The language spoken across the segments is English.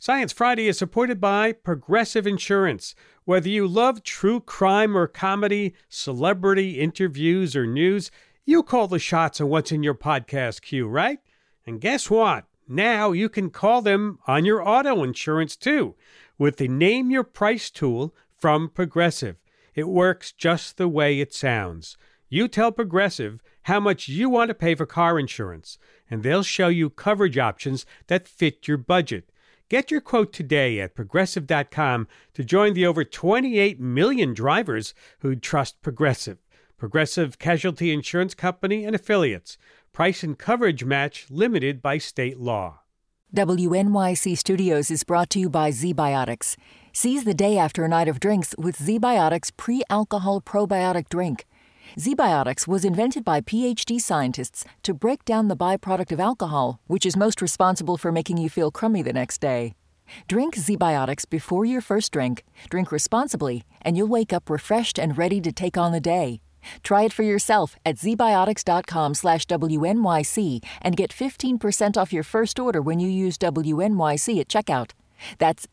Science Friday is supported by Progressive Insurance. Whether you love true crime or comedy, celebrity interviews or news, you call the shots on what's in your podcast queue, right? And guess what? Now you can call them on your auto insurance too with the Name Your Price tool from Progressive. It works just the way it sounds. You tell Progressive how much you want to pay for car insurance, and they'll show you coverage options that fit your budget. Get your quote today at Progressive.com to join the over 28 million drivers who trust Progressive. Progressive Casualty Insurance Company and Affiliates. Price and coverage match limited by state law. WNYC Studios is brought to you by ZBiotics. Seize the day after a night of drinks with ZBiotics pre-alcohol probiotic drink. ZBiotics was invented by PhD scientists to break down the byproduct of alcohol, which is most responsible for making you feel crummy the next day. Drink ZBiotics before your first drink, drink responsibly, and you'll wake up refreshed and ready to take on the day. Try it for yourself at zbiotics.com/WNYC and get 15% off your first order when you use WNYC at checkout. That's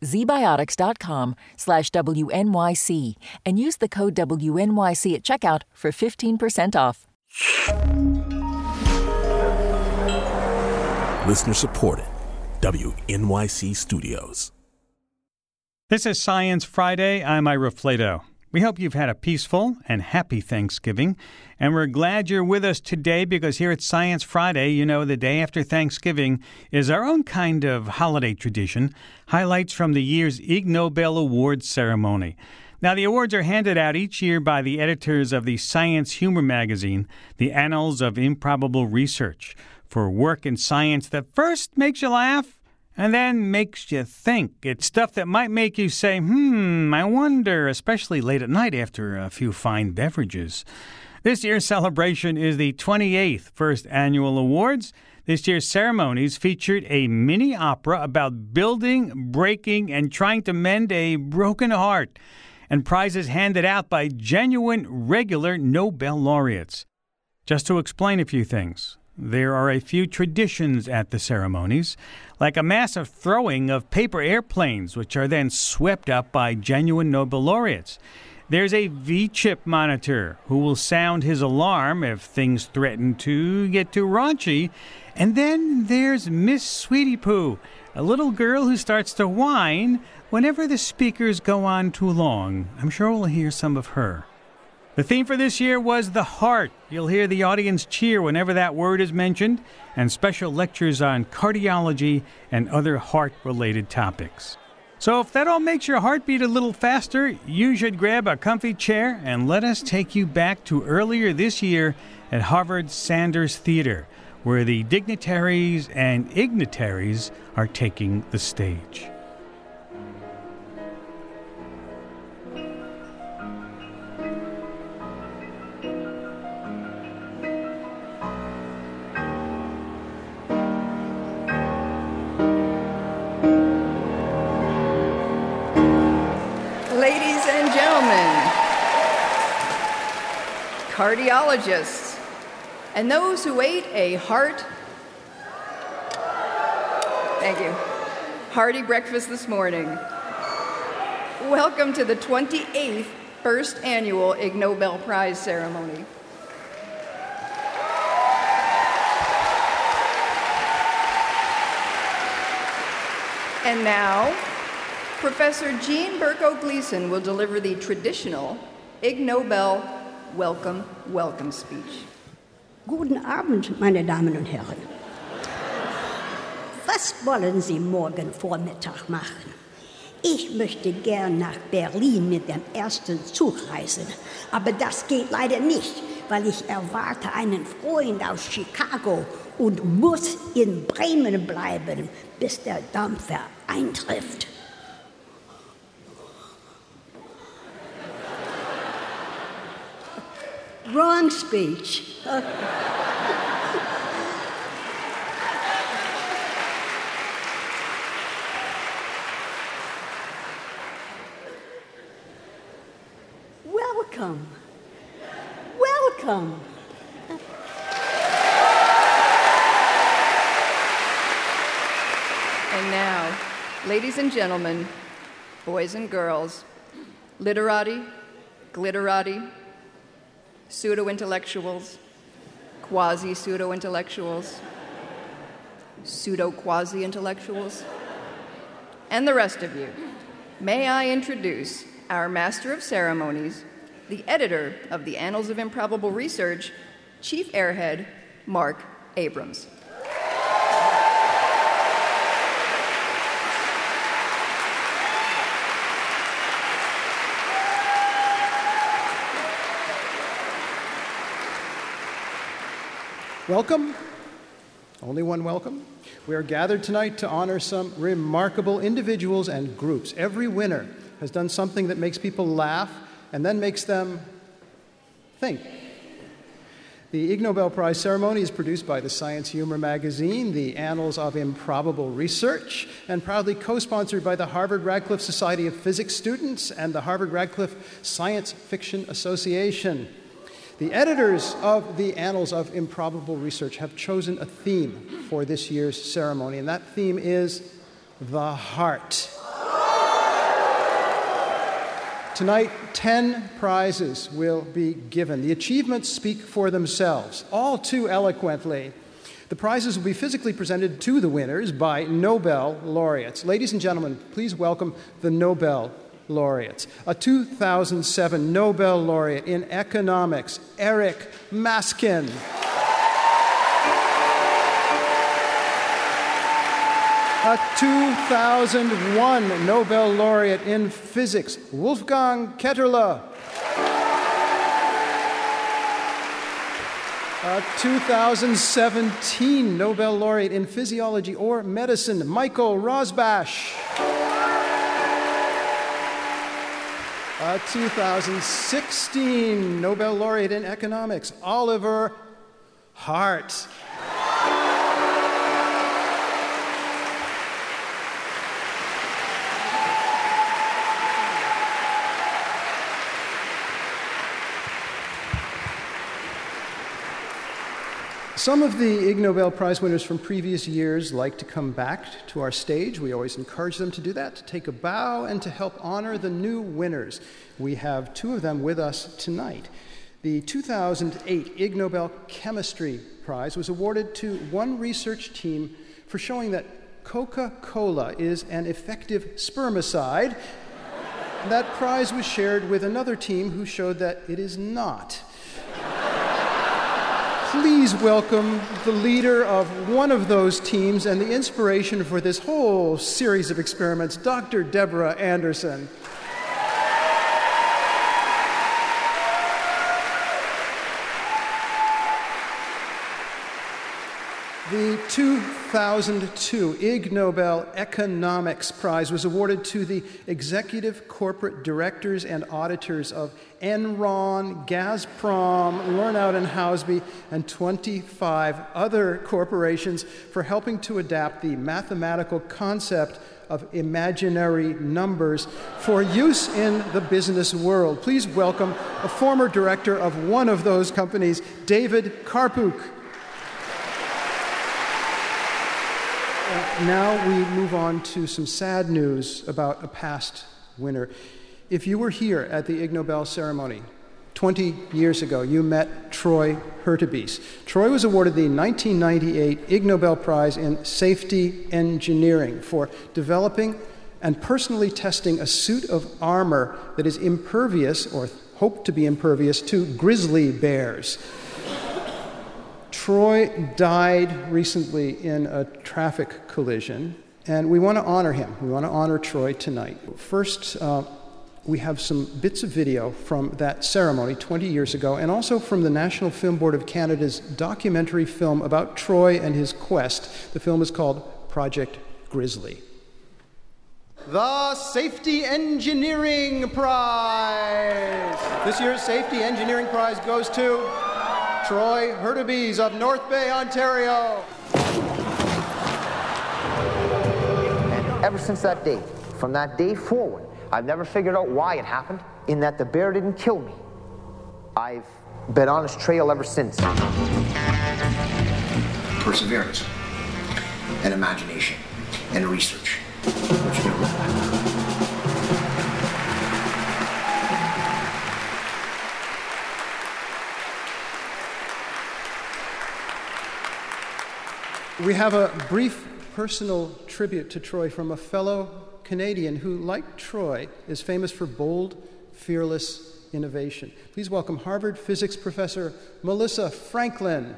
zbiotics.com/WNYC and use the code WNYC at checkout for 15% off. Listener supported. WNYC Studios. This is Science Friday. I'm Ira Flato. We hope you've had a peaceful and happy Thanksgiving, and we're glad you're with us today because here at Science Friday, you know, the day after Thanksgiving is our own kind of holiday tradition, highlights from the year's Ig Nobel Awards ceremony. Now, the awards are handed out each year by the editors of the science humor magazine, The Annals of Improbable Research, for work in science that first makes you laugh and then makes you think. It's stuff that might make you say, I wonder, especially late at night after a few fine beverages. This year's celebration is the 28th First Annual Awards. This year's ceremonies featured a mini opera about building, breaking, and trying to mend a broken heart, and prizes handed out by genuine, regular Nobel laureates. Just to explain a few things. There are a few traditions at the ceremonies, like a massive throwing of paper airplanes, which are then swept up by genuine Nobel laureates. There's a V-chip monitor who will sound his alarm if things threaten to get too raunchy. And then there's Miss Sweetie Poo, a little girl who starts to whine whenever the speakers go on too long. I'm sure we'll hear some of her. The theme for this year was the heart. You'll hear the audience cheer whenever that word is mentioned, and special lectures on cardiology and other heart-related topics. So if that all makes your heart beat a little faster, you should grab a comfy chair and let us take you back to earlier this year at Harvard's Sanders Theater, where the dignitaries and ignitaries are taking the stage. Cardiologists, and those who ate a hearty breakfast this morning. Welcome to the 28th First Annual Ig Nobel Prize ceremony. And now, Professor Jean Berko Gleason will deliver the traditional Ig Nobel Welcome speech. Guten Abend, meine Damen und Herren. Was wollen Sie morgen Vormittag machen? Ich möchte gern nach Berlin mit dem ersten Zug reisen, aber das geht leider nicht, weil ich erwarte einen Freund aus Chicago und muss in Bremen bleiben, bis der Dampfer eintrifft. Wrong speech. Welcome. Welcome. And now, Ladies and gentlemen, boys and girls, literati, glitterati, pseudo-intellectuals, quasi-pseudo-intellectuals, pseudo-quasi-intellectuals, and the rest of you, may I introduce our Master of Ceremonies, the editor of the Annals of Improbable Research, Chief Airhead Mark Abrams. Welcome. Only one welcome. We are gathered tonight to honor some remarkable individuals and groups. Every winner has done something that makes people laugh and then makes them think. The Ig Nobel Prize ceremony is produced by the Science Humor magazine, the Annals of Improbable Research, and proudly co-sponsored by the Harvard-Radcliffe Society of Physics Students and the Harvard-Radcliffe Science Fiction Association. The editors of the Annals of Improbable Research have chosen a theme for this year's ceremony, and that theme is the heart. Tonight, 10 prizes will be given. The achievements speak for themselves, all too eloquently. The prizes will be physically presented to the winners by Nobel laureates. Ladies and gentlemen, please welcome the Nobel laureates. A 2007 Nobel laureate in economics, Eric Maskin. A 2001 Nobel laureate in physics, Wolfgang Ketterle. A 2017 Nobel laureate in physiology or medicine, Michael Rosbash. A 2016 Nobel laureate in economics, Oliver Hart. Some of the Ig Nobel Prize winners from previous years like to come back to our stage. We always encourage them to do that, to take a bow and to help honor the new winners. We have two of them with us tonight. The 2008 Ig Nobel Chemistry Prize was awarded to one research team for showing that Coca-Cola is an effective spermicide. That prize was shared with another team who showed that it is not. Please welcome the leader of one of those teams and the inspiration for this whole series of experiments, Dr. Deborah Anderson. The 2002 Ig Nobel Economics Prize was awarded to the executive corporate directors and auditors of Enron, Gazprom, Lernout and Housby, and 25 other corporations for helping to adapt the mathematical concept of imaginary numbers for use in the business world. Please welcome a former director of one of those companies, David Karpuk. Now we move on to some sad news about a past winner. If you were here at the Ig Nobel ceremony 20 years ago, you met Troy Hurtubise. Troy was awarded the 1998 Ig Nobel Prize in Safety Engineering for developing and personally testing a suit of armor that is impervious, or hoped to be impervious, to grizzly bears. Troy died recently in a traffic collision, and we want to honor him. We want to honor Troy tonight. First, we have some bits of video from that ceremony 20 years ago, and also from the National Film Board of Canada's documentary film about Troy and his quest. The film is called Project Grizzly. The Safety Engineering Prize! This year's Safety Engineering Prize goes to Troy Hurtubise of North Bay, Ontario. And ever since that day, from that day forward, I've never figured out why it happened, in that the bear didn't kill me. I've been on his trail ever since. Perseverance, and imagination, and research. We have a brief personal tribute to Troy from a fellow Canadian who, like Troy, is famous for bold, fearless innovation. Please welcome Harvard physics professor Melissa Franklin.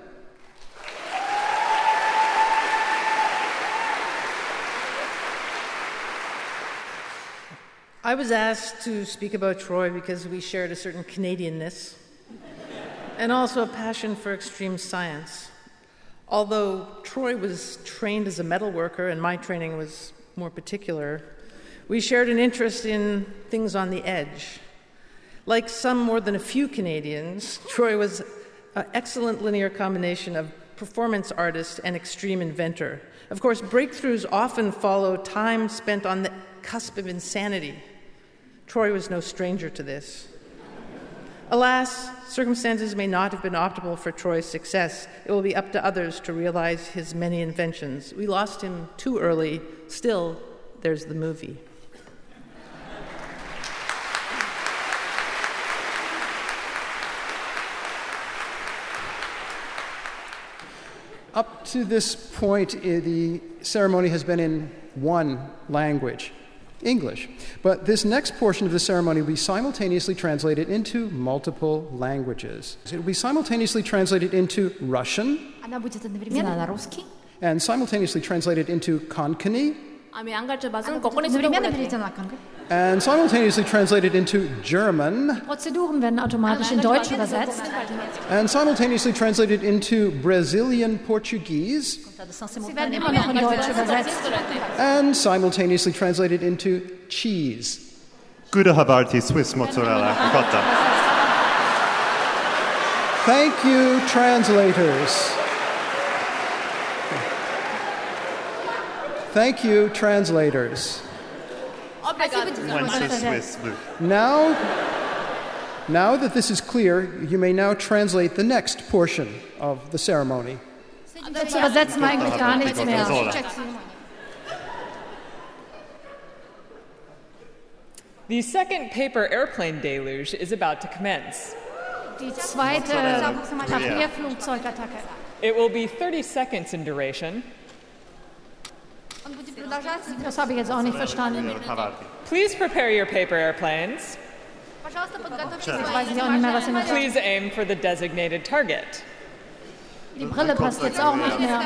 I was asked to speak about Troy because we shared a certain Canadianness and also a passion for extreme science. Although Troy was trained as a metal worker and my training was more particular, we shared an interest in things on the edge. Like some more than a few Canadians, Troy was an excellent linear combination of performance artist and extreme inventor. Of course, breakthroughs often follow time spent on the cusp of insanity. Troy was no stranger to this. Alas, circumstances may not have been optimal for Troy's success. It will be up to others to realize his many inventions. We lost him too early. Still, there's the movie. Up to this point, the ceremony has been in one language, English. But this next portion of the ceremony will be simultaneously translated into multiple languages. It will be simultaneously translated into Russian and simultaneously translated into Konkani and simultaneously translated into German Prozeduren werden automatisch in Deutsch übersetzt. and simultaneously translated into Brazilian Portuguese Sie werden immer noch in Deutsch übersetzt. and simultaneously translated into cheese. Goede havarti Swiss mozzarella cotta. Thank you, translators. Thank you, translators. Now that this is clear, you may now translate the next portion of the ceremony. Jetzt übersetzen wir eigentlich gar nichts mehr. The second paper airplane deluge is about to commence. Die zweite Papierflugzeugattacke. It will be 30 seconds in duration. Das habe ich jetzt auch nicht verstanden. Please prepare your paper airplanes. Jetzt weiß ich auch nicht mehr, was ich Please aim for the designated target. Die Brille passt jetzt auch nicht mehr.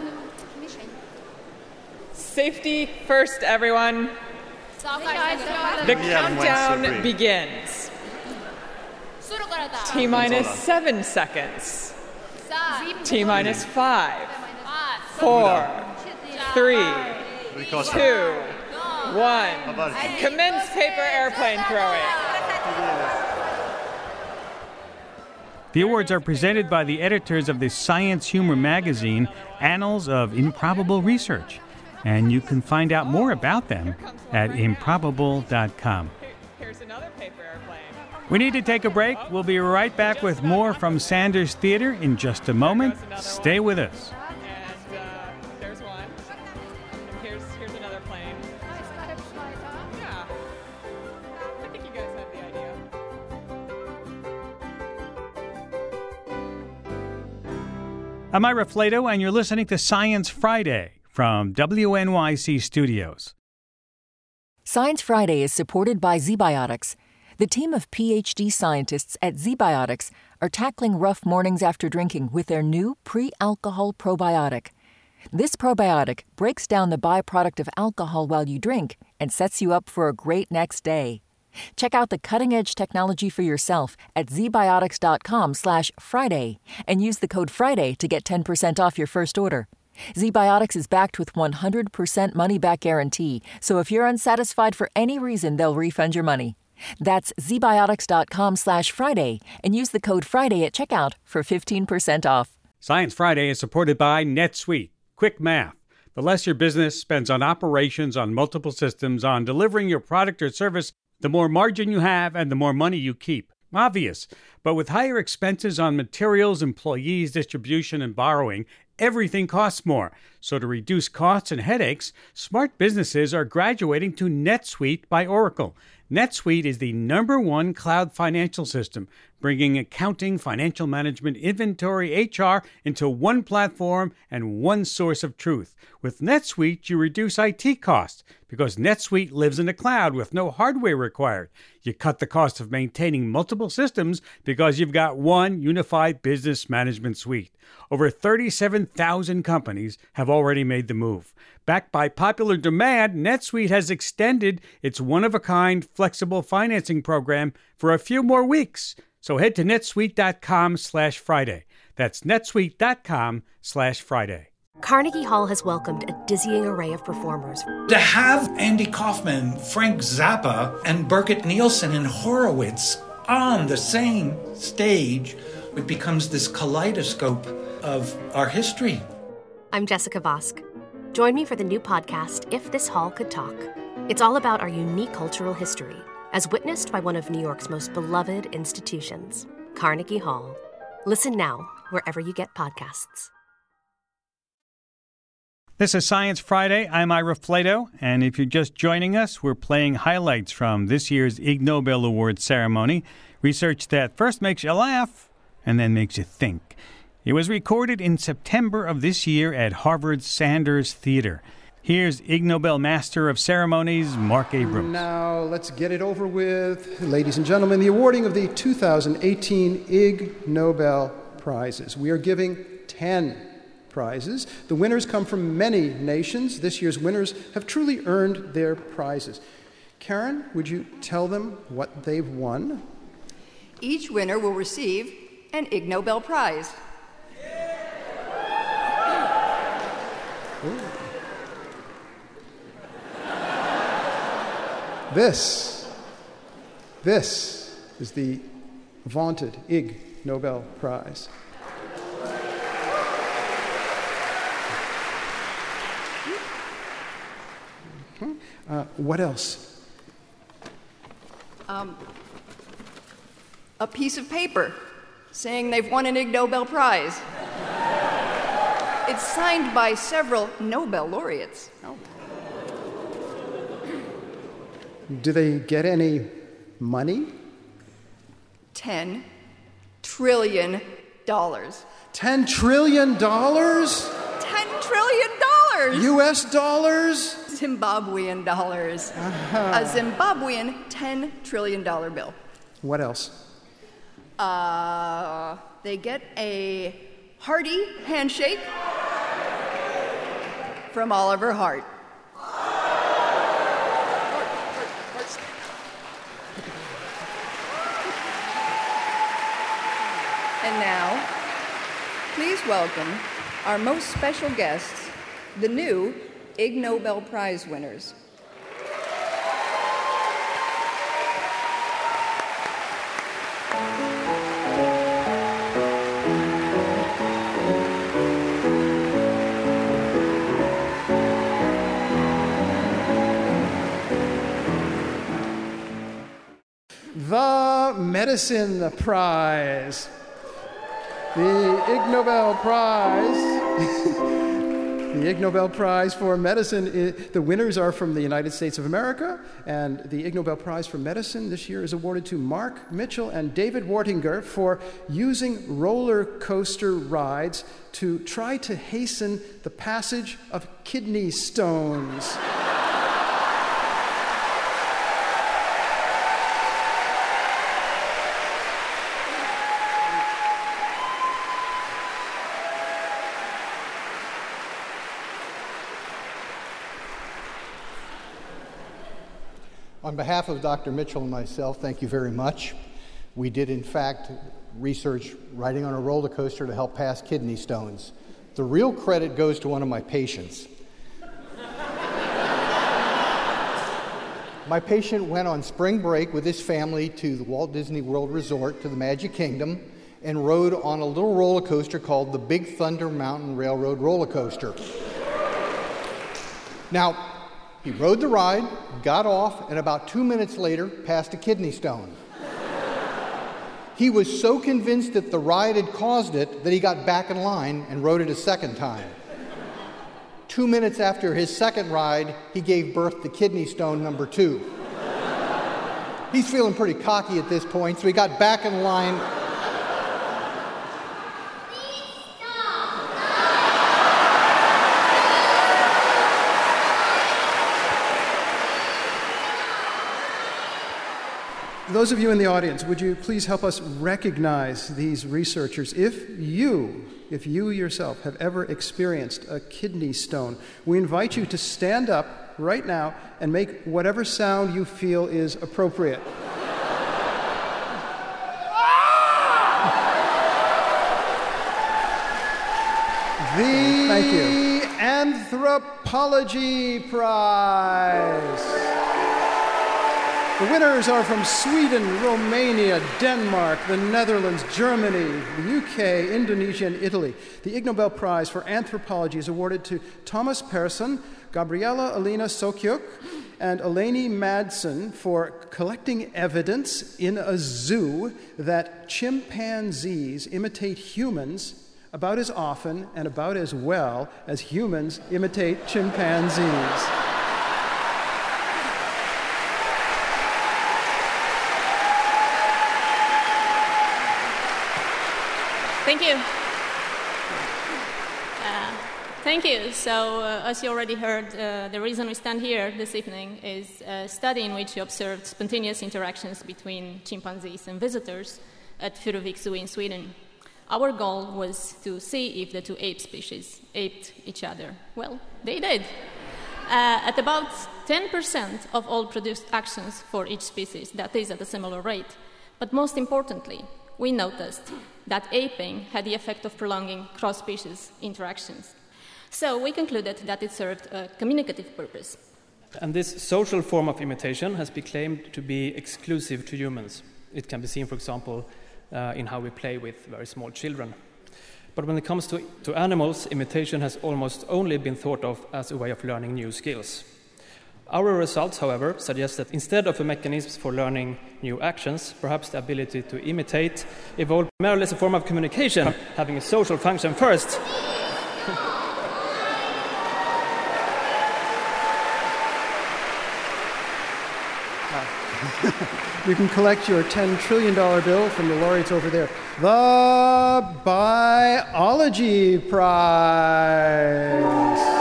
Safety first, everyone. The countdown begins. T-minus 7 seconds. T-minus 5, 4, 3, 2, 1. Commence paper airplane throwing. The awards are presented by the editors of the science humor magazine, Annals of Improbable Research, and you can find out more about them at improbable.com. Here's another paper airplane. We need to take a break. We'll be right back with more from Sanders Theater in just a moment. Stay with us. And there's one. And here's another plane. Yeah. I think you guys have the idea. I'm Ira Flato, and you're listening to Science Friday from WNYC Studios. Science Friday is supported by ZBiotics. The team of PhD scientists at ZBiotics are tackling rough mornings after drinking with their new pre-alcohol probiotic. This probiotic breaks down the byproduct of alcohol while you drink and sets you up for a great next day. Check out the cutting-edge technology for yourself at zbiotics.com/Friday and use the code Friday to get 10% off your first order. ZBiotics is backed with 100% money-back guarantee, so if you're unsatisfied for any reason, they'll refund your money. That's zbiotics.com/Friday and use the code Friday at checkout for 15% off. Science Friday is supported by NetSuite. Quick math. The less your business spends on operations, on multiple systems, on delivering your product or service, the more margin you have and the more money you keep. Obvious. But with higher expenses on materials, employees, distribution, and borrowing, everything costs more. So to reduce costs and headaches, smart businesses are graduating to NetSuite by Oracle. NetSuite is the #1 cloud financial system, bringing accounting, financial management, inventory, HR into one platform and one source of truth. With NetSuite, you reduce IT costs because NetSuite lives in the cloud with no hardware required. You cut the cost of maintaining multiple systems because you've got one unified business management suite. Over 37,000 companies have already made the move. Backed by popular demand, NetSuite has extended its one-of-a-kind flexible financing program for a few more weeks. So head to netsuite.com/Friday. That's netsuite.com/Friday. Carnegie Hall has welcomed a dizzying array of performers. To have Andy Kaufman, Frank Zappa, and Birgit Nielsen and Horowitz on the same stage, it becomes this kaleidoscope of our history. I'm Jessica Vosk. Join me for the new podcast, If This Hall Could Talk. It's all about our unique cultural history, as witnessed by one of New York's most beloved institutions, Carnegie Hall. Listen now, wherever you get podcasts. This is Science Friday. I'm Ira Flato, and if you're just joining us, we're playing highlights from this year's Ig Nobel Award ceremony, research that first makes you laugh and then makes you think. It was recorded in September of this year at Harvard's Sanders Theater. Here's Ig Nobel Master of Ceremonies, Mark Abrams. Now, let's get it over with. Ladies and gentlemen, the awarding of the 2018 Ig Nobel Prizes. We are giving 10 prizes. The winners come from many nations. This year's winners have truly earned their prizes. Karen, would you tell them what they've won? Each winner will receive an Ig Nobel Prize. Ooh. This is the vaunted Ig Nobel Prize. What else? A piece of paper saying they've won an Ig Nobel Prize. It's signed by several Nobel laureates. Oh. Do they get any money? $10 trillion. $10 trillion? $10 trillion! US dollars? Zimbabwean dollars. A Zimbabwean $10 trillion bill. What else? They get a hearty handshake from Oliver Hart. And now, please welcome our most special guests, the new Ig Nobel Prize winners. The Medicine Prize. The Ig Nobel Prize. The Ig Nobel Prize for Medicine, the winners are from the United States of America, and the Ig Nobel Prize for Medicine this year is awarded to Mark Mitchell and David Wartinger for using roller coaster rides to try to hasten the passage of kidney stones. On behalf of Dr. Mitchell and myself, thank you very much. We did, in fact, research riding on a roller coaster to help pass kidney stones. The real credit goes to one of my patients. My patient went on spring break with his family to the Walt Disney World Resort to the Magic Kingdom and rode on a little roller coaster called the Big Thunder Mountain Railroad roller coaster. Now, he rode the ride, got off, and about 2 minutes later, passed a kidney stone. He was so convinced that the ride had caused it that he got back in line and rode it a second time. 2 minutes after his second ride, he gave birth to kidney stone number 2. He's feeling pretty cocky at this point, so he got back in line. Those of you in the audience, would you please help us recognize these researchers? If you yourself have ever experienced a kidney stone, we invite you to stand up right now and make whatever sound you feel is appropriate. Thank you. Anthropology Prize. The winners are from Sweden, Romania, Denmark, the Netherlands, Germany, the UK, Indonesia, and Italy. The Ig Nobel Prize for Anthropology is awarded to Thomas Persson, Gabriela Alina Sokyuk, and Eleni Madsen for collecting evidence in a zoo that chimpanzees imitate humans about as often and about as well as humans imitate chimpanzees. Thank you. Thank you. So, as you already heard, the reason we stand here this evening is a study in which we observed spontaneous interactions between chimpanzees and visitors at Furuvik Zoo in Sweden. Our goal was to see if the two ape species aped each other. Well, they did. At about 10% of all produced actions for each species, that is at a similar rate. But most importantly, we noticed that aping had the effect of prolonging cross-species interactions. So we concluded that it served a communicative purpose. And this social form of imitation has been claimed to be exclusive to humans. It can be seen, for example, in how we play with very small children. But when it comes to animals, imitation has almost only been thought of as a way of learning new skills. Our results, however, suggest that instead of a mechanism for learning new actions, perhaps the ability to imitate evolved primarily as a form of communication, having a social function first. You can collect your $10 trillion bill from the laureates over there. The Biology Prize.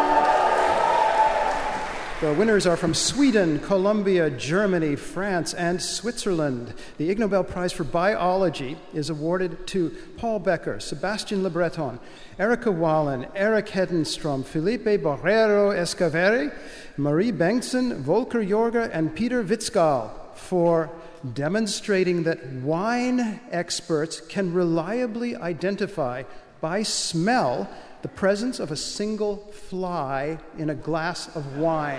The winners are from Sweden, Colombia, Germany, France, and Switzerland. The Ig Nobel Prize for Biology is awarded to Paul Becker, Sebastian Le Breton, Erika Wallen, Eric Hedenstrom, Felipe Borrero Escaveri, Marie Bengtson, Volker Jorge, and Peter Witzgal for demonstrating that wine experts can reliably identify by smell the presence of a single fly in a glass of wine.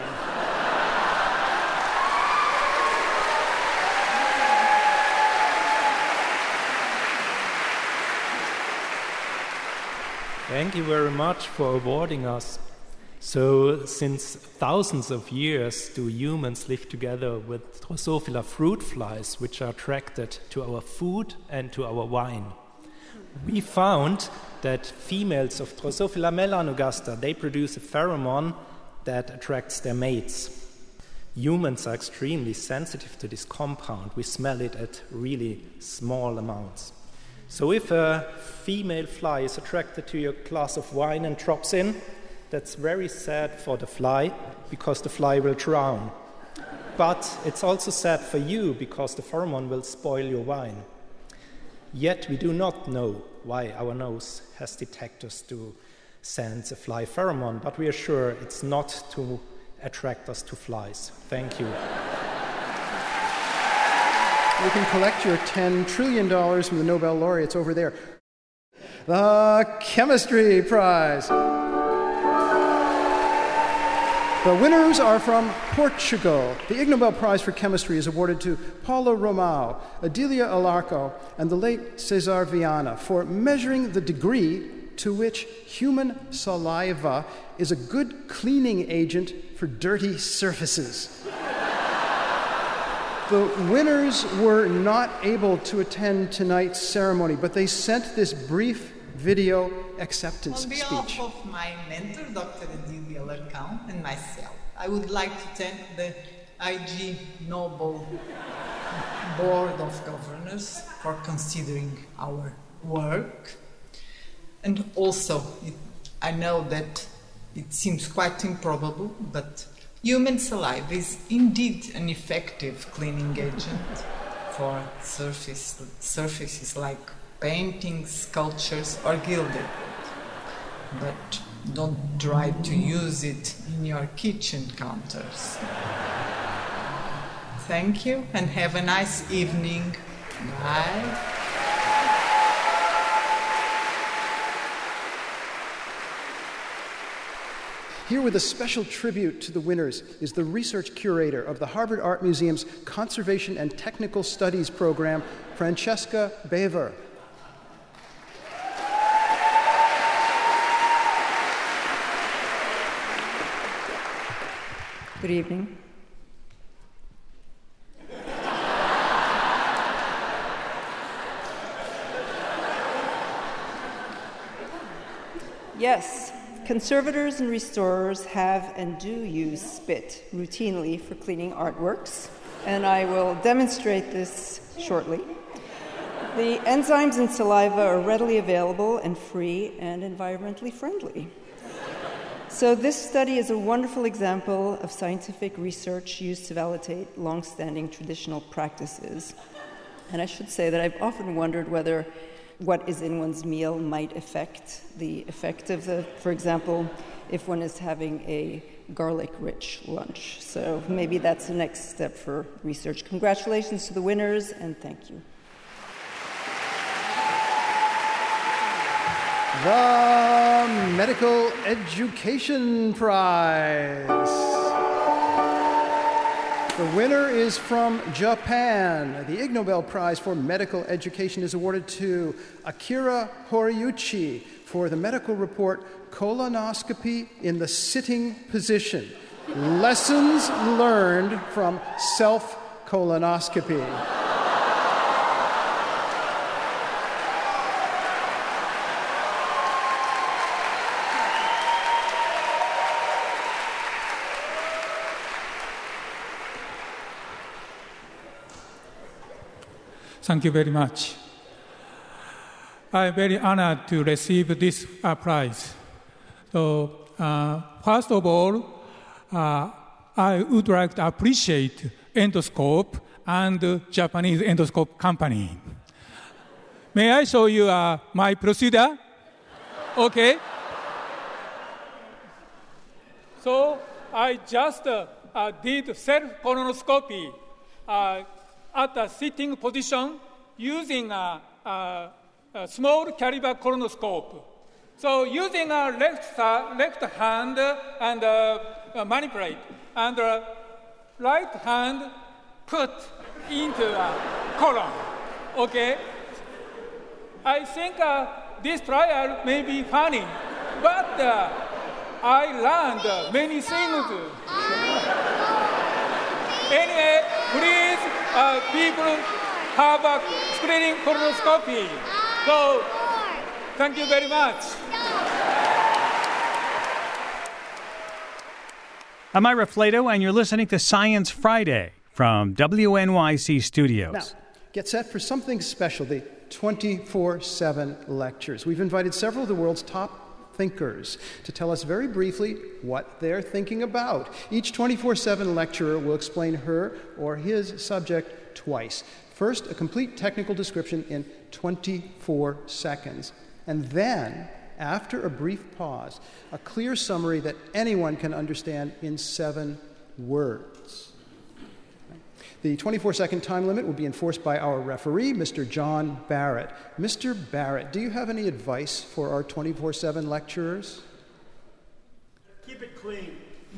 Thank you very much for awarding us. So, since thousands of years do humans live together with Drosophila fruit flies, which are attracted to our food and to our wine. We found that females of Drosophila melanogaster, they produce a pheromone that attracts their mates. Humans are extremely sensitive to this compound. We smell it at really small amounts. So if a female fly is attracted to your glass of wine and drops in, that's very sad for the fly, because the fly will drown. But it's also sad for you, because the pheromone will spoil your wine. Yet we do not know why our nose has detectors to sense a fly pheromone, but we are sure it's not to attract us to flies. Thank you. You can collect your $10 trillion from the Nobel laureates over there. The Chemistry Prize. The winners are from Portugal. The Ig Nobel Prize for Chemistry is awarded to Paula Romao, Adelia Alarco, and the late Cesar Viana for measuring the degree to which human saliva is a good cleaning agent for dirty surfaces. The winners were not able to attend tonight's ceremony, but they sent this brief video acceptance On speech. behalf of my mentor, Dr. Adil Alarcon, and myself, I would like to thank the IG Nobel Board of Governors for considering our work. And also, I know that it seems quite improbable, but human saliva is indeed an effective cleaning agent for surfaces like paintings, sculptures, or gilded. But don't try to use it in your kitchen counters. Thank you and have a nice evening. Bye. Here with a special tribute to the winners is the research curator of the Harvard Art Museum's Conservation and Technical Studies program, Francesca Bever. Good evening. Yes, conservators and restorers have and do use spit routinely for cleaning artworks, and I will demonstrate this shortly. The enzymes in saliva are readily available and free and environmentally friendly. So this study is a wonderful example of scientific research used to validate long-standing traditional practices. And I should say that I've often wondered whether what is in one's meal might affect the effect of for example, if one is having a garlic-rich lunch. So maybe that's the next step for research. Congratulations to the winners, and thank you. The Medical Education Prize. The winner is from Japan. The Ig Nobel Prize for Medical Education is awarded to Akira Horiuchi for the medical report Colonoscopy in the Sitting Position. Lessons learned from self-colonoscopy. Thank you very much. I'm very honored to receive this prize. So, first of all, I would like to appreciate Endoscope and Japanese Endoscope Company. May I show you my procedure? Okay. So, I just did self-colonoscopy at a sitting position using a small caliber colonoscope. So using a left hand and manipulate, and right hand put into a colon. Okay? I think this trial may be funny, but I learned many things. Anyway, please, people have a screening colonoscopy. So, thank you very much. I'm Ira Flato, and you're listening to Science Friday from WNYC Studios. Now, get set for something special, the 24/7 lectures. We've invited several of the world's top thinkers to tell us very briefly what they're thinking about. Each 24/7 lecturer will explain her or his subject twice. First, a complete technical description in 24 seconds, and then, after a brief pause, a clear summary that anyone can understand in 7 words. The 24-second time limit will be enforced by our referee, Mr. John Barrett. Mr. Barrett, do you have any advice for our 24/7 lecturers? Keep it clean.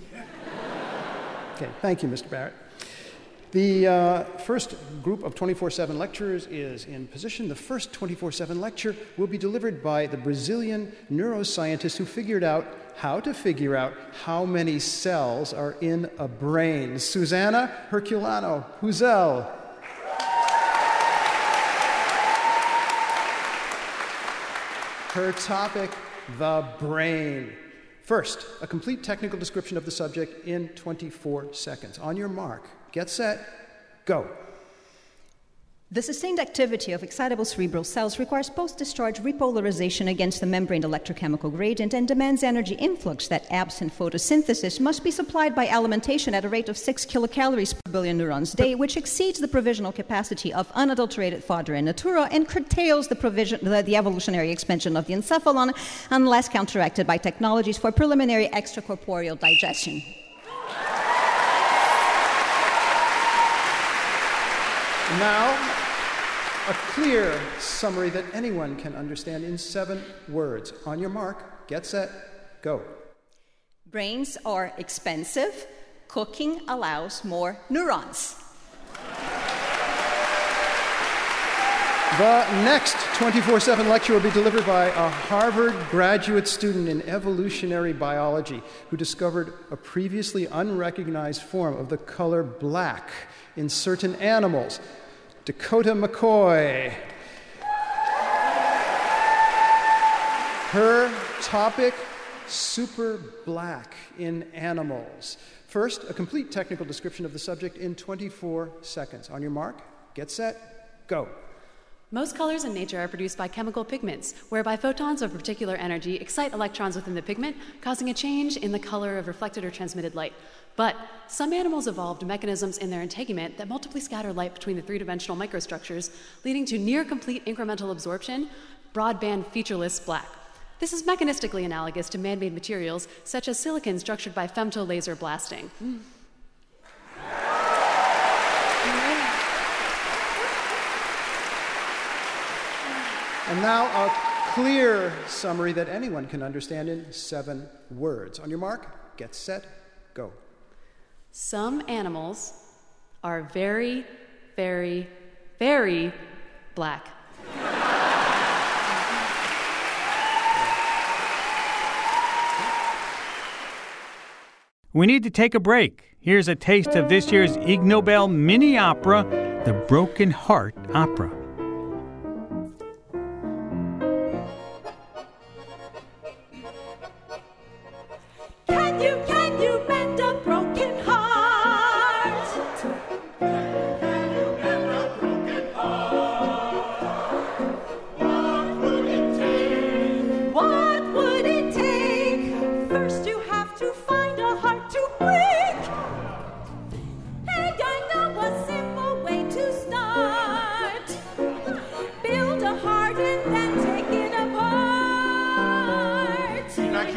Okay, thank you, Mr. Barrett. The first group of 24/7 lecturers is in position. The first 24/7 lecture will be delivered by the Brazilian neuroscientist who figured out how to figure out how many cells are in a brain. Susana Herculano Huzel. Her topic, the brain. First, a complete technical description of the subject in 24 seconds. On your mark, get set, go. The sustained activity of excitable cerebral cells requires post-discharge repolarization against the membrane electrochemical gradient and demands energy influx that, absent photosynthesis, must be supplied by alimentation at a rate of 6 kilocalories per billion neurons a day, which exceeds the provisional capacity of unadulterated fodder in natura and curtails the evolutionary expansion of the encephalon unless counteracted by technologies for preliminary extracorporeal digestion. Now, a clear summary that anyone can understand in 7 words. On your mark, get set, go. Brains are expensive. Cooking allows more neurons. The next 24/7 lecture will be delivered by a Harvard graduate student in evolutionary biology who discovered a previously unrecognized form of the color black in certain animals. Dakota McCoy. Her topic, super black in animals. First, a complete technical description of the subject in 24 seconds. On your mark, get set, go. Most colors in nature are produced by chemical pigments, whereby photons of particular energy excite electrons within the pigment, causing a change in the color of reflected or transmitted light. But some animals evolved mechanisms in their integument that multiply scatter light between the three-dimensional microstructures, leading to near-complete incremental absorption, broadband featureless black. This is mechanistically analogous to man-made materials, such as silicon structured by femtolaser blasting. And now a clear summary that anyone can understand in 7 words. On your mark, get set, go. Some animals are very, very, very black. We need to take a break. Here's a taste of this year's Ig Nobel mini opera, The Broken Heart Opera. Can you mend a broken heart? Can you mend a broken heart? What would it take? What would it take? First you have to find a heart to break. Hey, I know a simple way to start. Build a heart and then take it apart. Like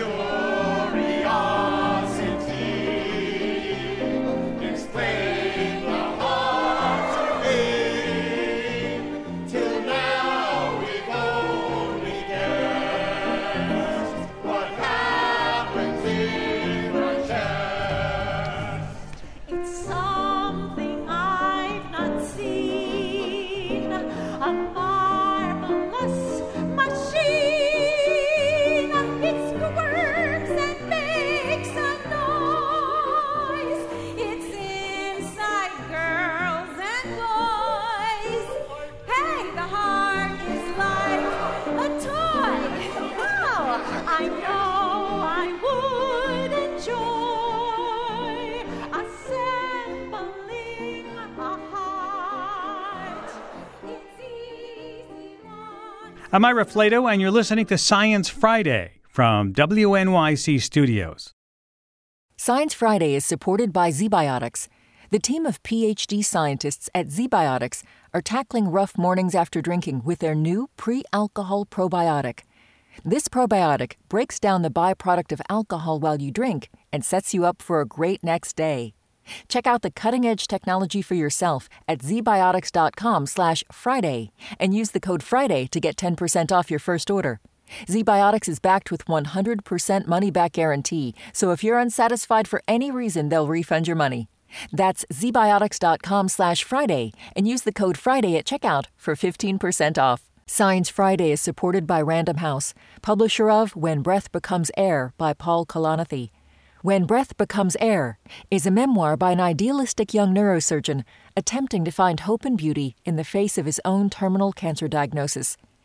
I'm Ira Flato, and you're listening to Science Friday from WNYC Studios. Science Friday is supported by ZBiotics. The team of PhD scientists at ZBiotics are tackling rough mornings after drinking with their new pre-alcohol probiotic. This probiotic breaks down the byproduct of alcohol while you drink and sets you up for a great next day. Check out the cutting-edge technology for yourself at zbiotics.com/Friday and use the code Friday to get 10% off your first order. ZBiotics is backed with 100% money-back guarantee, so if you're unsatisfied for any reason, they'll refund your money. That's zbiotics.com/Friday and use the code Friday at checkout for 15% off. Science Friday is supported by Random House, publisher of When Breath Becomes Air by Paul Kalanithi. When Breath Becomes Air is a memoir by an idealistic young neurosurgeon attempting to find hope and beauty in the face of his own terminal cancer diagnosis.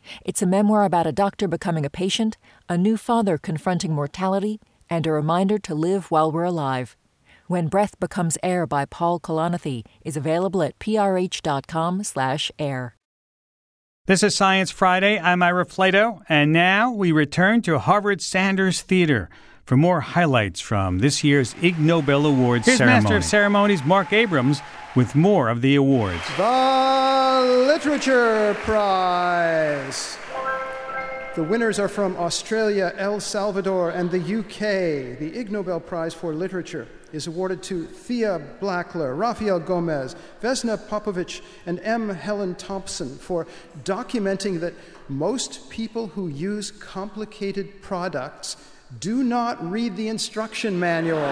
It's a memoir about a doctor becoming a patient, a new father confronting mortality, and a reminder to live while we're alive. When Breath Becomes Air by Paul Kalanithi is available at prh.com/air. This is Science Friday. I'm Ira Flato, and now we return to Harvard Sanders Theater for more highlights from this year's Ig Nobel Awards Here's ceremony. Master of Ceremonies Mark Abrams with more of the awards. The Literature Prize. The winners are from Australia, El Salvador, and the UK. The Ig Nobel Prize for Literature is awarded to Thea Blackler, Rafael Gomez, Vesna Popovich, and M. Helen Thompson for documenting that most people who use complicated products do not read the instruction manual.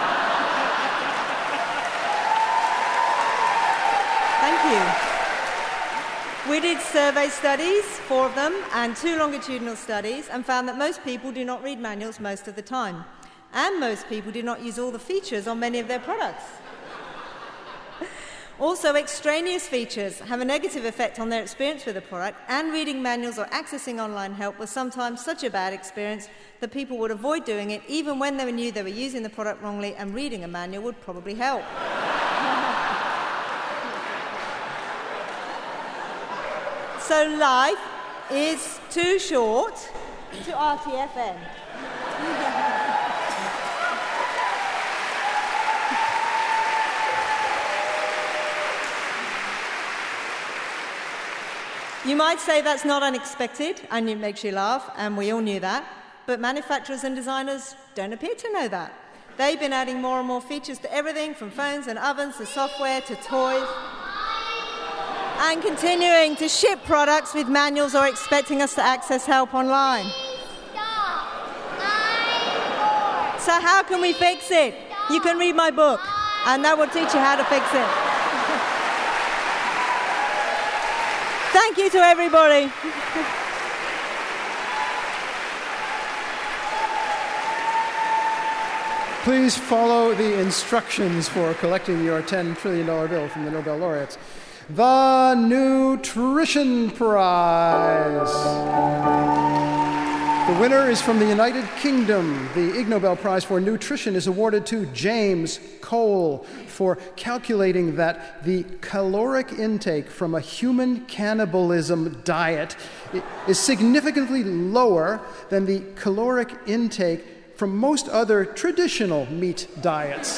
Thank you. We did survey studies, 4 of them, and 2 longitudinal studies, and found that most people do not read manuals most of the time. And most people do not use all the features on many of their products. Also, extraneous features have a negative effect on their experience with the product, and reading manuals or accessing online help was sometimes such a bad experience that people would avoid doing it even when they knew they were using the product wrongly, and reading a manual would probably help. So life is too short to RTFM. You might say that's not unexpected, and it makes you laugh, and we all knew that, but manufacturers and designers don't appear to know that. They've been adding more and more features to everything from phones and ovens to software to toys, and continuing to ship products with manuals or expecting us to access help online. So how can we fix it? You can read my book, and that will teach you how to fix it. Thank you to everybody. Please follow the instructions for collecting your $10 trillion bill from the Nobel laureates. The Nutrition Prize. The winner is from the United Kingdom. The Ig Nobel Prize for Nutrition is awarded to James Cole for calculating that the caloric intake from a human cannibalism diet is significantly lower than the caloric intake from most other traditional meat diets.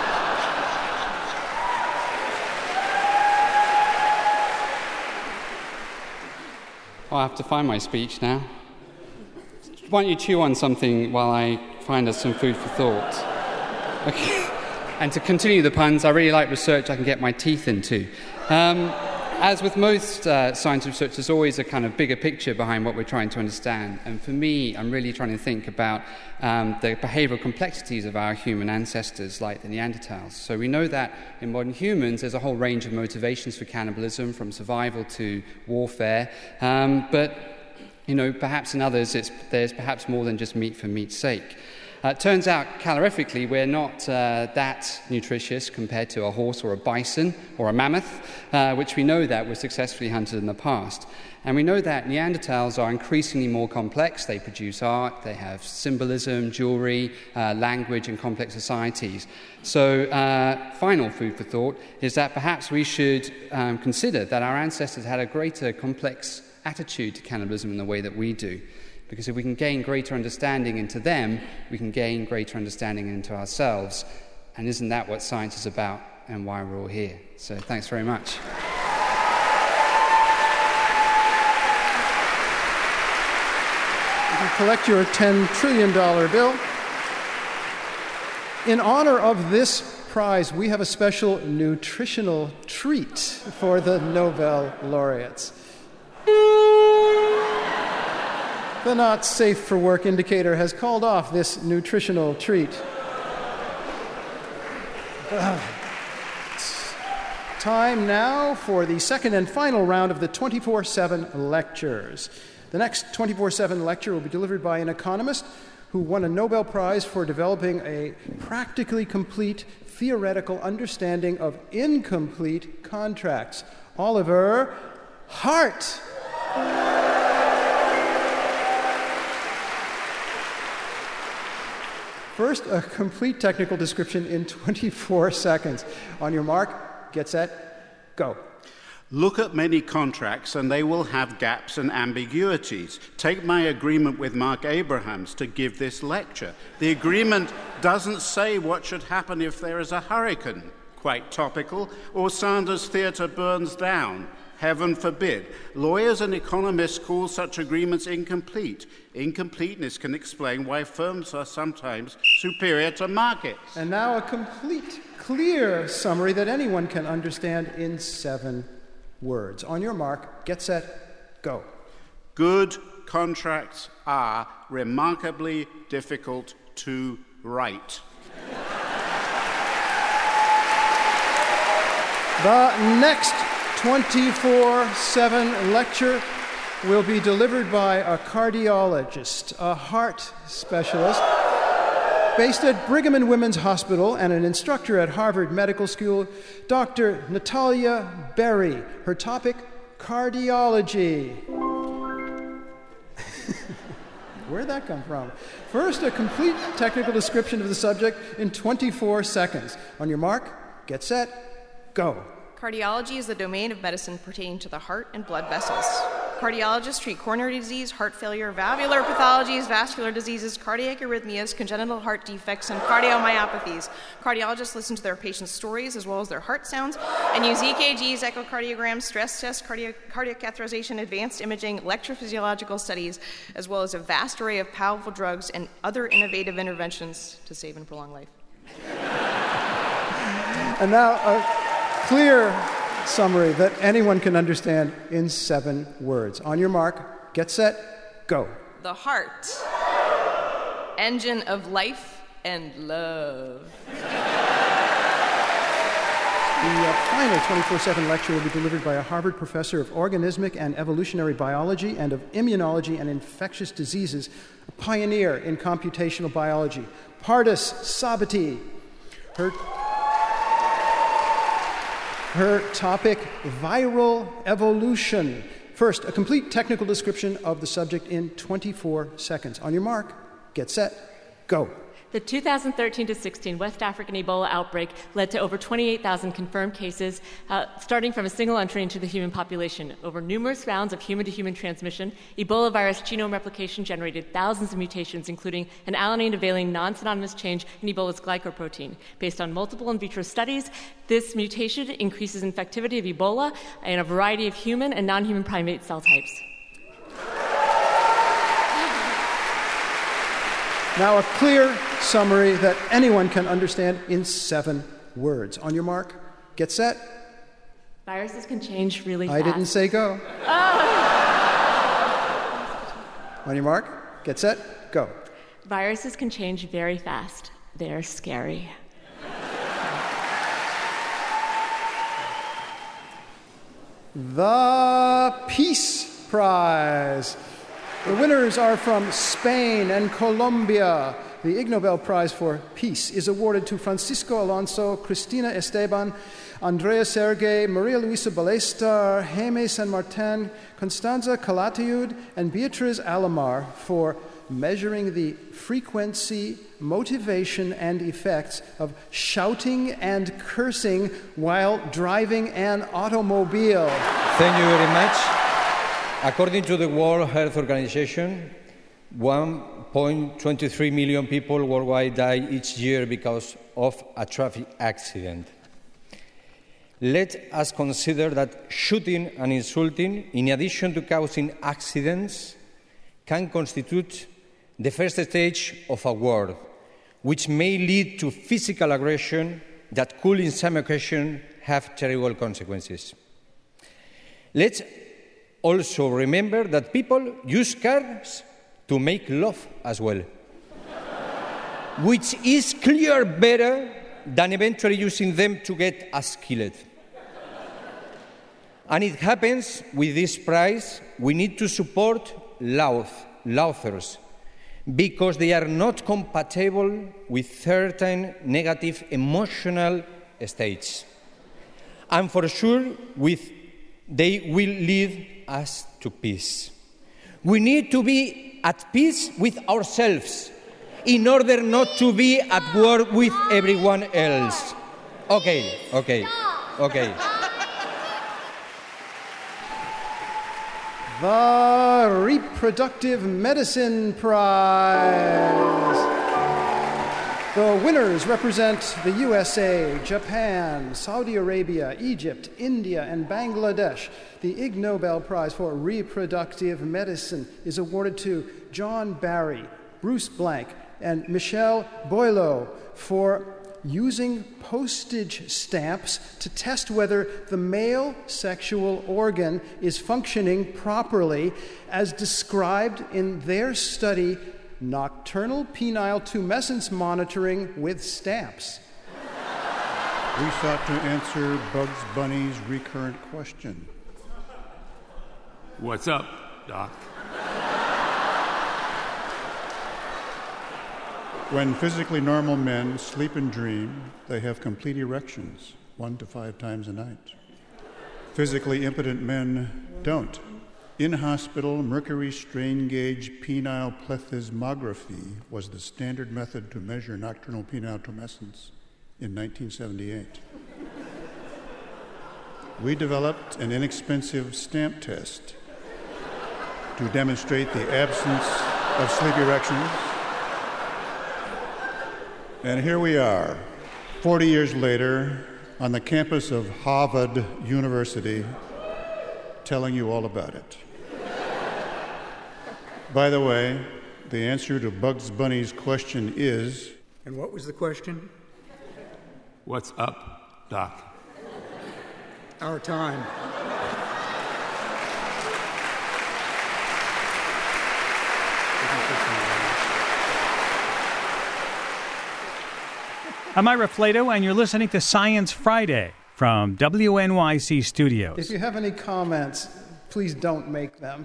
I'll have to find my speech now. Why don't you chew on something while I find us some food for thought? Okay. And to continue the puns, I really like research I can get my teeth into. As with most science research, there's always a kind of bigger picture behind what we're trying to understand. And for me, I'm really trying to think about the behavioral complexities of our human ancestors, like the Neanderthals. So we know that in modern humans, there's a whole range of motivations for cannibalism, from survival to warfare. But perhaps in others, there's perhaps more than just meat for meat's sake. It turns out, calorifically, we're not that nutritious compared to a horse or a bison or a mammoth, which we know that were successfully hunted in the past. And we know that Neanderthals are increasingly more complex. They produce art, they have symbolism, jewelry, language, and complex societies. So, final food for thought is that perhaps we should consider that our ancestors had a greater complex attitude to cannibalism in the way that we do. Because if we can gain greater understanding into them, we can gain greater understanding into ourselves. And isn't that what science is about and why we're all here? So thanks very much. You can collect your $10 trillion bill. In honor of this prize, we have a special nutritional treat for the Nobel laureates. The not safe for work indicator has called off this nutritional treat. Time now for the second and final round of the 24/7 lectures. The next 24/7 lecture will be delivered by an economist who won a Nobel Prize for developing a practically complete theoretical understanding of incomplete contracts. Oliver Hart. First, a complete technical description in 24 seconds. On your mark, get set, go. Look at many contracts and they will have gaps and ambiguities. Take my agreement with Mark Abrahams to give this lecture. The agreement doesn't say what should happen if there is a hurricane, quite topical, or Sanders Theatre burns down. Heaven forbid. Lawyers and economists call such agreements incomplete. Incompleteness can explain why firms are sometimes superior to markets. And now a complete, clear summary that anyone can understand in 7 words. On your mark, get set, go. Good contracts are remarkably difficult to write. The next 24/7 lecture will be delivered by a cardiologist, a heart specialist, based at Brigham and Women's Hospital and an instructor at Harvard Medical School, Dr. Natalia Berry. Her topic, cardiology. Where'd that come from? First, a complete technical description of the subject in 24 seconds. On your mark, get set, go. Cardiology is the domain of medicine pertaining to the heart and blood vessels. Cardiologists treat coronary disease, heart failure, valvular pathologies, vascular diseases, cardiac arrhythmias, congenital heart defects, and cardiomyopathies. Cardiologists listen to their patients' stories as well as their heart sounds and use EKGs, echocardiograms, stress tests, cardiac catheterization, advanced imaging, electrophysiological studies, as well as a vast array of powerful drugs and other innovative interventions to save and prolong life. And now a clear summary that anyone can understand in 7 words. On your mark, get set, go. The heart, engine of life and love. The final 24/7 lecture will be delivered by a Harvard professor of organismic and evolutionary biology and of immunology and infectious diseases, a pioneer in computational biology, Pardis Sabati. Her topic, viral evolution. First, a complete technical description of the subject in 24 seconds. On your mark, get set, go. The 2013-16 West African Ebola outbreak led to over 28,000 confirmed cases, starting from a single entry into the human population. Over numerous rounds of human-to-human transmission, Ebola virus genome replication generated thousands of mutations, including an alanine to valine non-synonymous change in Ebola's glycoprotein. Based on multiple in vitro studies, this mutation increases infectivity of Ebola in a variety of human and non-human primate cell types. Now a clear summary that anyone can understand in 7 words. On your mark, get set. Viruses can change really fast. I didn't say go. On your mark, get set, go. Viruses can change very fast. They're scary. The Peace Prize. The winners are from Spain and Colombia. The Ig Nobel Prize for Peace is awarded to Francisco Alonso, Cristina Esteban, Andrea Sergey, Maria Luisa Ballester, Jaime San Martin, Constanza Calatayud, and Beatriz Alamar for measuring the frequency, motivation, and effects of shouting and cursing while driving an automobile. Thank you very much. According to the World Health Organization, 1.23 million people worldwide die each year because of a traffic accident. Let us consider that shooting and insulting, in addition to causing accidents, can constitute the first stage of a war, which may lead to physical aggression that could, in some occasions, have terrible consequences. Let's also remember that people use cars to make love as well, which is clear better than eventually using them to get us killed. And it happens with this prize, we need to support authors because they are not compatible with certain negative emotional states. And for sure, they will lead us to peace. We need to be at peace with ourselves in order not to be at war with everyone else. Okay. The Reproductive Medicine Prize. The winners represent the USA, Japan, Saudi Arabia, Egypt, India, and Bangladesh. The Ig Nobel Prize for Reproductive Medicine is awarded to John Barry, Bruce Blank, and Michelle Boileau for using postage stamps to test whether the male sexual organ is functioning properly as described in their study, Nocturnal Penile Tumescence Monitoring with Stamps. We sought to answer Bugs Bunny's recurrent question. What's up, Doc? When physically normal men sleep and dream, they have complete erections 1 to 5 times a night. Physically impotent men don't. In-hospital mercury strain gauge penile plethysmography was the standard method to measure nocturnal penile tumescence in 1978. We developed an inexpensive stamp test to demonstrate the absence of sleep erections. And here we are, 40 years later, on the campus of Harvard University, telling you all about it. By the way, the answer to Bugs Bunny's question is... And what was the question? What's up, Doc? Our time. I'm Ira Flato, and you're listening to Science Friday from WNYC Studios. If you have any comments, please don't make them.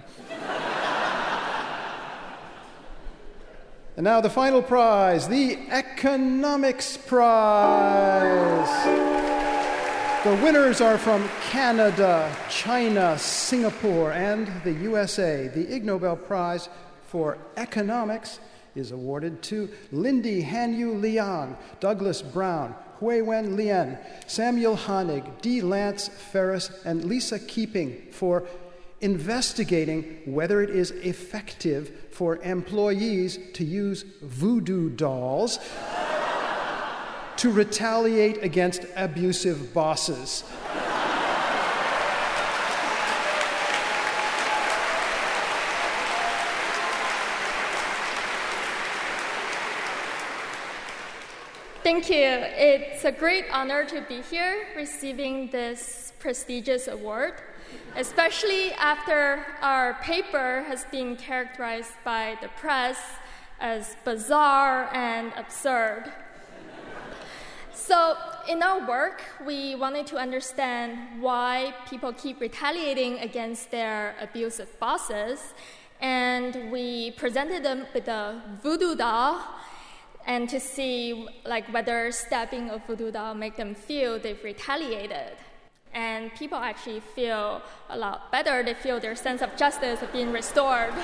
And now the final prize, the Economics Prize. The winners are from Canada, China, Singapore, and the USA. The Ig Nobel Prize for Economics is awarded to Lindy Hanyu Liang, Douglas Brown, Hui-Wen Lien, Samuel Honig, D. Lance Ferris, and Lisa Keeping for investigating whether it is effective for employees to use voodoo dolls to retaliate against abusive bosses. Thank you. It's a great honor to be here receiving this prestigious award, especially after our paper has been characterized by the press as bizarre and absurd. So in our work, we wanted to understand why people keep retaliating against their abusive bosses, and we presented them with a voodoo doll and to see whether stabbing a voodoo doll make them feel they've retaliated. And people actually feel a lot better. They feel their sense of justice being restored.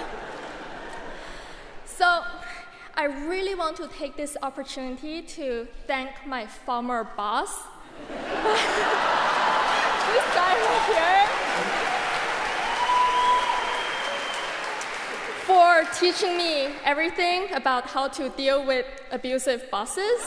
So I really want to take this opportunity to thank my former boss. This guy right here. For teaching me everything about how to deal with abusive bosses.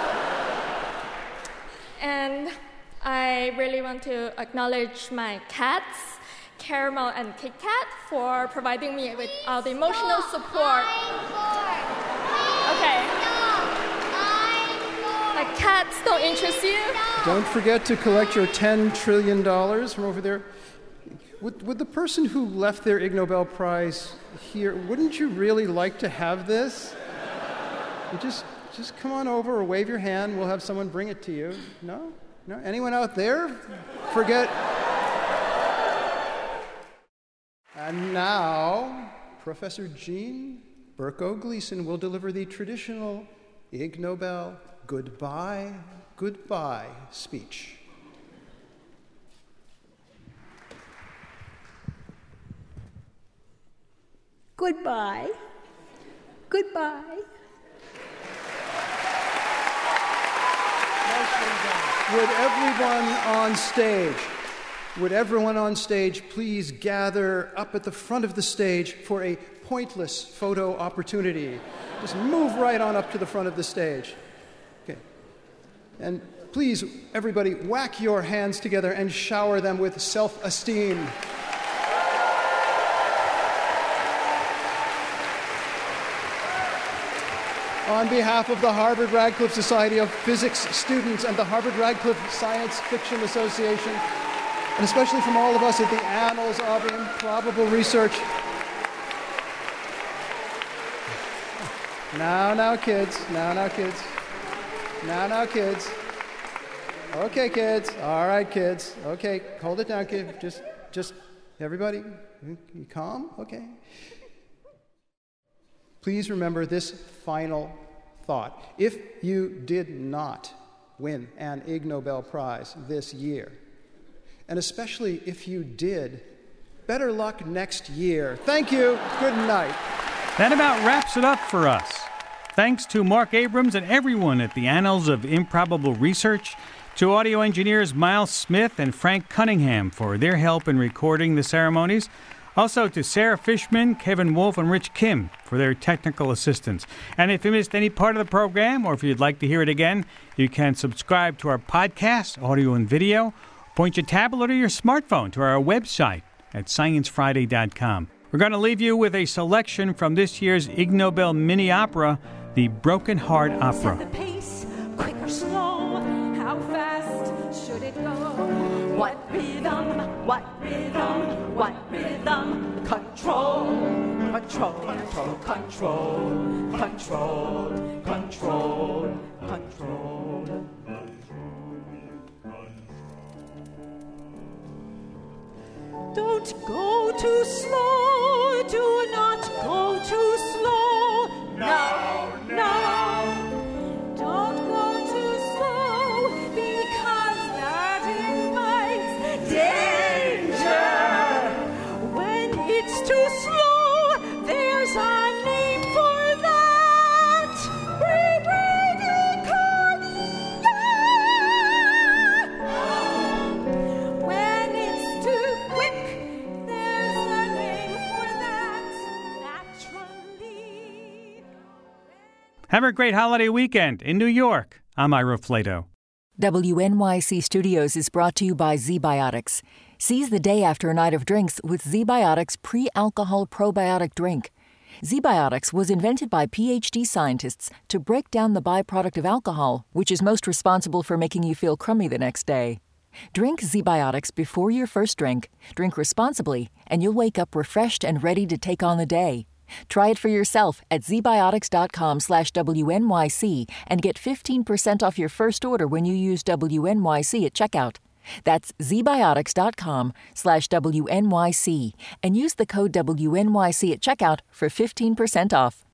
And I really want to acknowledge my cats, Caramel and Kit Kat, for providing me with all the emotional support. Okay. My cats don't interest you? Don't forget to collect your $10 trillion from over there. Would the person who left their Ig Nobel Prize here, wouldn't you really like to have this? You just come on over or wave your hand. We'll have someone bring it to you. No? No? Anyone out there? Forget. And now, Professor Jean Berko Gleason will deliver the traditional Ig Nobel goodbye, goodbye speech. Goodbye. Goodbye. Would everyone on stage please gather up at the front of the stage for a pointless photo opportunity? Just move right on up to the front of the stage. Okay. And please, everybody, whack your hands together and shower them with self-esteem. On behalf of the Harvard-Radcliffe Society of Physics students and the Harvard-Radcliffe Science Fiction Association, and especially from all of us at the Annals of Improbable Research. Now, kids. Okay, kids. All right, kids. Okay, hold it down, kid. Just, everybody, you calm? Okay. Please remember this final thought. If you did not win an Ig Nobel Prize this year, and especially if you did, better luck next year. Thank you. Good night. That about wraps it up for us. Thanks to Mark Abrams and everyone at the Annals of Improbable Research, to audio engineers Miles Smith and Frank Cunningham for their help in recording the ceremonies. Also to Sarah Fishman, Kevin Wolf, and Rich Kim for their technical assistance. And if you missed any part of the program, or if you'd like to hear it again, you can subscribe to our podcast, audio and video. Point your tablet or your smartphone to our website at sciencefriday.com. We're going to leave you with a selection from this year's Ig Nobel mini opera, The Broken Heart Opera. The pace, quick or slow, how fast should it go? What rhythm, what rhythm, what rhythm? Control, control, control, control, control, control, control. Don't go too slow, do not go too slow. No, no. Don't go too slow, because that invites danger. When it's too slow, there's a name for that. Bradycardia. When it's too quick, there's a name for that. Naturally. Have a great holiday weekend in New York. I'm Ira Flato. WNYC Studios is brought to you by ZBiotics. Seize the day after a night of drinks with ZBiotics pre-alcohol probiotic drink. ZBiotics was invented by PhD scientists to break down the byproduct of alcohol, which is most responsible for making you feel crummy the next day. Drink ZBiotics before your first drink, drink responsibly, and you'll wake up refreshed and ready to take on the day. Try it for yourself at zbiotics.com/WNYC and get 15% off your first order when you use WNYC at checkout. That's zbiotics.com/WNYC and use the code WNYC at checkout for 15% off.